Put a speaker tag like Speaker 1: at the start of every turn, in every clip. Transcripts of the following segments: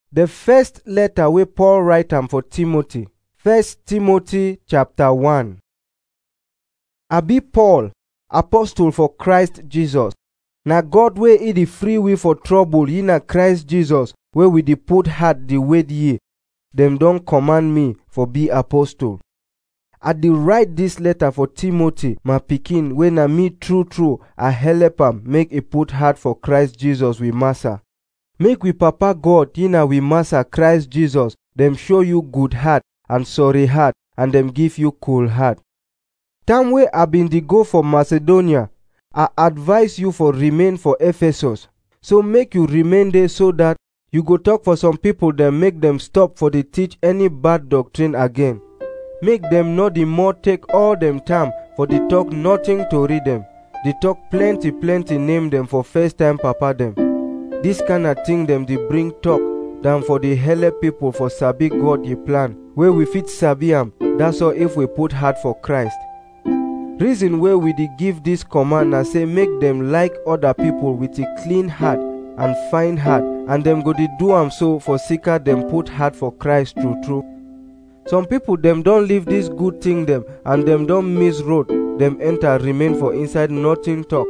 Speaker 1: The first letter wey Paul write am for Timothy. 1 Timothy chapter 1. I be Paul, apostle for Christ Jesus. Na God wey e dey free we for trouble ye na Christ Jesus wey we dey put heart dey wait ye. Dem don command me for be apostle. I dey write this letter for Timothy, my pikin, wey na me true I help am make e put heart for Christ Jesus we Master. Make we Papa God ye na we Master Christ Jesus dem show you good heart and sorry heart and dem give you cool heart. Time wey I been dey go for Macedonia, I advise you for remain for Ephesus. So make you remain there so that you go talk for some people dem make dem stop for dey teach any bad doctrine again. Make dem no dey more take all dem time for dey talk nothing to read dem. Dey talk plenty name dem for first time papa dem. This kind of thing dem dey bring talk than for dey help people for sabi God ye plan wey we fit sabi am. That's all if we put heart for Christ. Reason wey we dey give this command na say make dem like other people with a clean heart and fine heart, and dem go dey do am so for sika dem put heart for Christ true. Some people dem don leave this good thing dem and dem don miss road. Dem enter remain for inside nothing talk.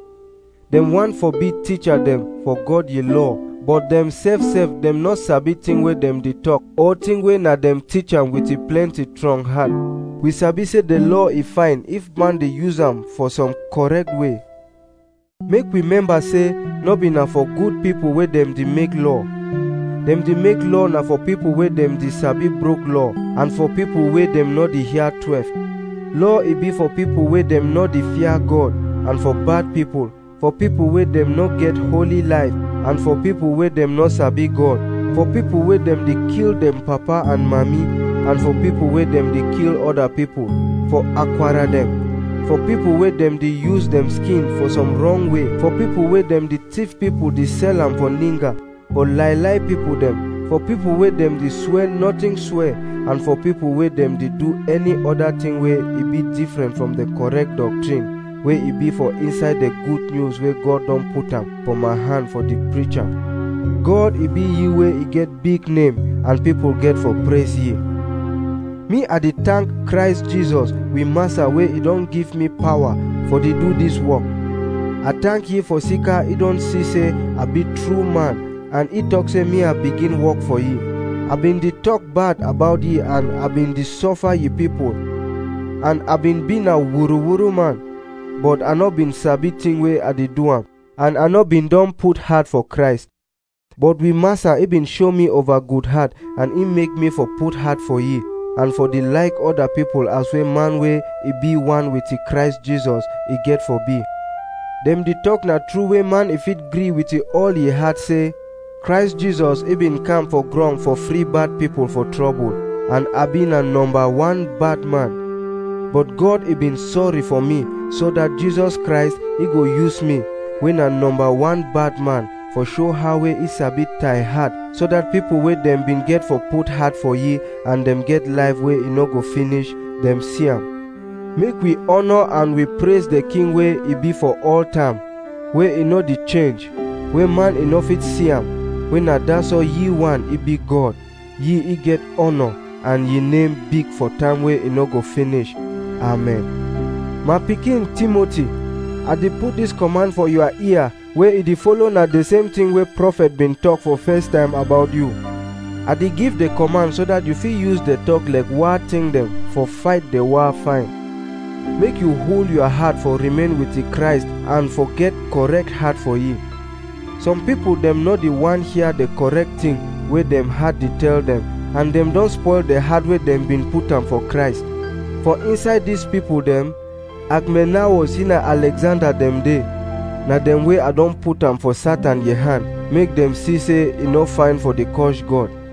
Speaker 1: Dem want for be teacher dem for God ye law, but dem self dem not sabi thing wey dem dey talk or thing wey na dem teach am with a plenty strong heart. We sabi say the law is fine if man dey use am for some correct way. Make we remember say no be na for good people wey dem dey make law. Dem dey make law na for people wey dem dey sabi broke law and for people wey dem no dey hear 12. Law e be for people wey dem no dey fear God and for bad people, for people wey dem no get holy life and for people wey dem no sabi God, for people wey dem dey kill dem papa and mommy and for people wey dem dey kill other people, for acquire dem, for people wey dem dey use dem skin for some wrong way, for people wey dem dey thief people dey sell am for ninga, for lie people dem, for people wey dem dey swear nothing swear, and for people wey dem dey do any other thing wey e be different from the correct doctrine wey e be for inside the good news wey God don put am for my hand for the preacher. God e be ye wey e get big name and people get for praise ye. Me I dey thank Christ Jesus we Master wey e don give me power for dey do this work. I thank ye for sika e don see say I be true man and e talk say me I begin work for ye. I been dey talk bad about ye and I been dey suffer ye people and I been a wuru man, but I no been sabi thing wey I dey do am and I no been don put heart for Christ. But we Master e been show me over good heart and e make me for put heart for ye and for the like other people as way man wey e be one with the Christ Jesus e get for be. Dem dey talk na true way man if it gree with all ye heart say Christ Jesus e been come for ground for free bad people for trouble and I been a number one bad man. But God e been sorry for me so that Jesus Christ e go use me when a number one bad man for show how we e sabi tie heart so that people wey dem been get for put heart for ye and dem get life wey e no go finish dem see am. Make we honor and we praise the King wey e be for all time, wey e no dey change, wey man e no fit see am, wey na that's all ye one e be God. Ye e get honor and ye name big for time wey e no go finish. Amen. My pikin Timothy, I dey put this command for your ear wey e dey follow na the same thing wey prophet been talk for first time about you. I dey give the command so that you fit use the talk like war thing dem for fight the war fine. Make you hold your heart for remain with the Christ and forget correct heart for ye. Some people dem no dey want hear the correct thing wey dem heart dey tell dem and dem don spoil the heart wey dem been put am for Christ. For inside these people dem, Agmenawas na Alexander dem dey. Na dem wey I don put am for Satan ye hand, make dem see say e no fine for the cause God.